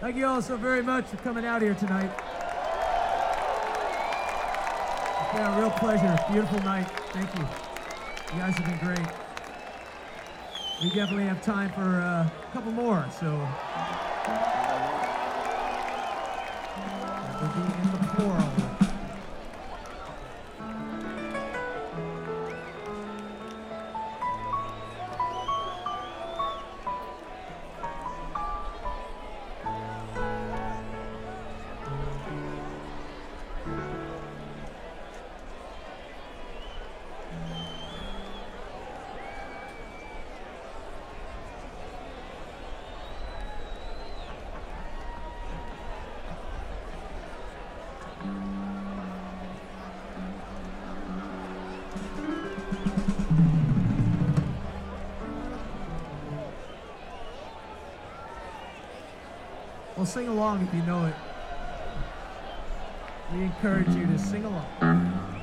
Thank you all so very much for coming out here tonight. It's been a real pleasure. Beautiful night. Thank you. You guys have been great. We definitely have time for a couple more, so we'll be in the plural. Well, sing along if you know it. We encourage you to sing along.